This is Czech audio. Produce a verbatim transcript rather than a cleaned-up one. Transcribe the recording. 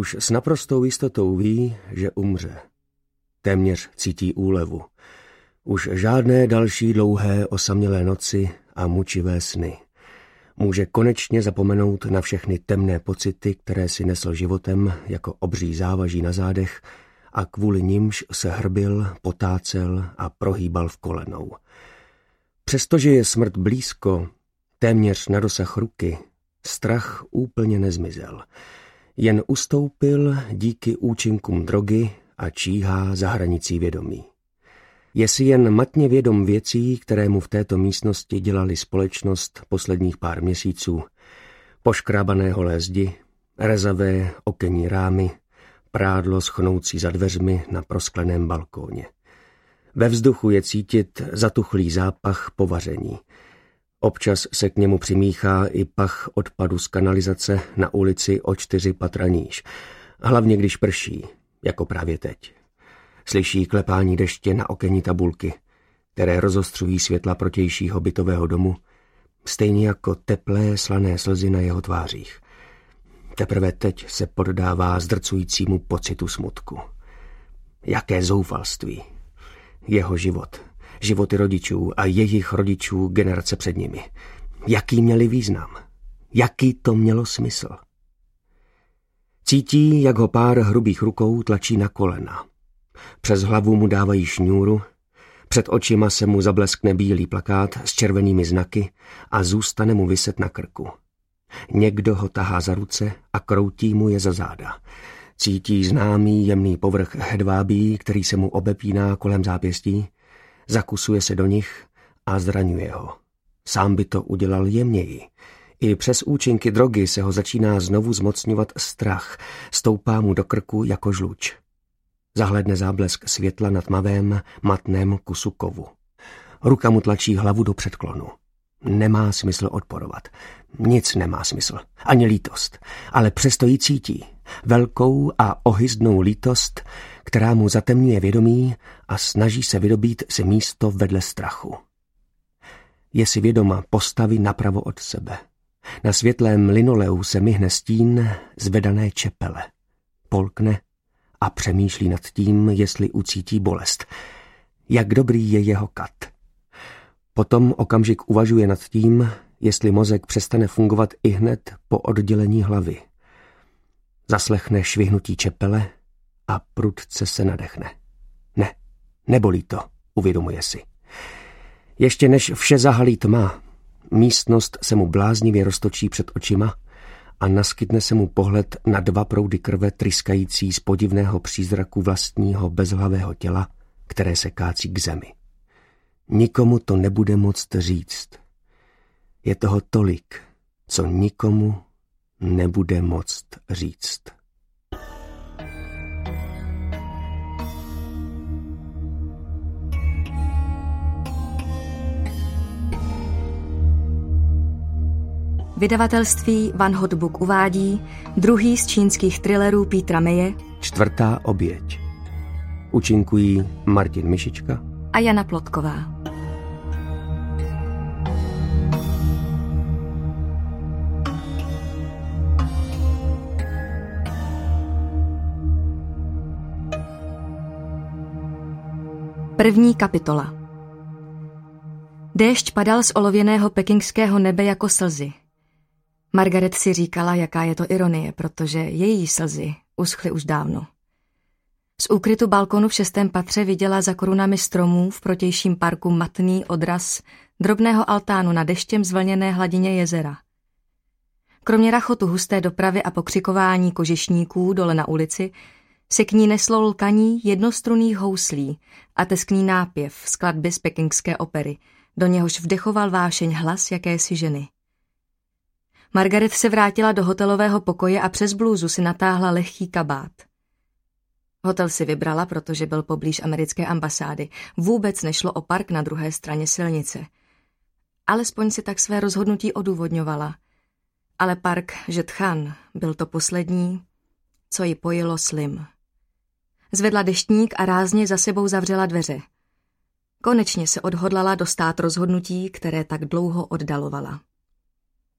Už s naprostou jistotou ví, že umře. Téměř cítí úlevu. Už žádné další dlouhé osamělé noci a mučivé sny. Může konečně zapomenout na všechny temné pocity, které si nesl životem jako obří závaží na zádech a kvůli nimž se hrbil, potácel a prohýbal v kolenou. Přestože je smrt blízko, téměř na dosah ruky, strach úplně nezmizel. Jen ustoupil díky účinkům drogy a číhá za hranicí vědomí. Je si jen matně vědom věcí, které mu v této místnosti dělali společnost posledních pár měsíců. Poškrábané holé zdi, rezavé okenní rámy, prádlo schnoucí za dveřmi na proskleném balkóně. Ve vzduchu je cítit zatuchlý zápach po vaření. Občas se k němu přimíchá i pach odpadu z kanalizace na ulici o čtyři patra níž, hlavně když prší, jako právě teď. Slyší klepání deště na okenní tabulky, které rozostřují světla protějšího bytového domu, stejně jako teplé slané slzy na jeho tvářích. Teprve teď se poddává zdrcujícímu pocitu smutku. Jaké zoufalství. Jeho život, životy rodičů a jejich rodičů generace před nimi. Jaký měli význam? Jaký to mělo smysl? Cítí, jak ho pár hrubých rukou tlačí na kolena. Přes hlavu mu dávají šňůru, před očima se mu zableskne bílý plakát s červenými znaky a zůstane mu viset na krku. Někdo ho tahá za ruce a kroutí mu je za záda. Cítí známý jemný povrch hedvábí, který se mu obepíná kolem zápěstí, zakusuje se do nich a zraňuje ho. Sám by to udělal jemněji. I přes účinky drogy se ho začíná znovu zmocňovat strach, stoupá mu do krku jako žluč. Zahledne záblesk světla na tmavém, matném kusu kovu. Ruka mu tlačí hlavu do předklonu. Nemá smysl odporovat. Nic nemá smysl. Ani lítost. Ale přesto ji cítí. Velkou a ohyzdnou lítost, která mu zatemňuje vědomí a snaží se vydobít si místo vedle strachu. Je si vědoma postavy napravo od sebe. Na světlém linoleu se myhne stín zvedané čepele. Polkne a přemýšlí nad tím, jestli ucítí bolest. Jak dobrý je jeho kat. Potom okamžik uvažuje nad tím, jestli mozek přestane fungovat ihned po oddělení hlavy. Zaslechne švihnutí čepele a prudce se nadechne. Ne, nebolí to, uvědomuje si. Ještě než vše zahalí tma, místnost se mu bláznivě roztočí před očima a naskytne se mu pohled na dva proudy krve tryskající z podivného přízraku vlastního bezhlavého těla, které se kácí k zemi. Nikomu to nebude moct říct. Je toho tolik, co nikomu nebude moct říct. Vydavatelství Van Hot Book uvádí druhý z čínských thrillerů Petra Maye Čtvrtá oběť. Účinkují Martin Mišička a Jana Plotková. První kapitola. Déšť padal z olověného pekingského nebe jako slzy. Margaret si říkala, jaká je to ironie, protože její slzy uschly už dávno. Z úkrytu balkonu v šestém patře viděla za korunami stromů v protějším parku matný odraz drobného altánu na deštěm zvlněné hladině jezera. Kromě rachotu husté dopravy a pokřikování kožešníků dole na ulici se k ní neslo lkaní jednostrunných houslí a teskný nápěv skladby z pekingské opery, do něhož vdechoval vášeň hlas jakési ženy. Margaret se vrátila do hotelového pokoje a přes blůzu si natáhla lehký kabát. Hotel si vybrala, protože byl poblíž americké ambasády. Vůbec nešlo o park na druhé straně silnice. Alespoň si tak své rozhodnutí odůvodňovala. Ale park Žetchan byl to poslední, co ji pojilo Slim. Zvedla deštník a rázně za sebou zavřela dveře. Konečně se odhodlala dostát rozhodnutí, které tak dlouho oddalovala.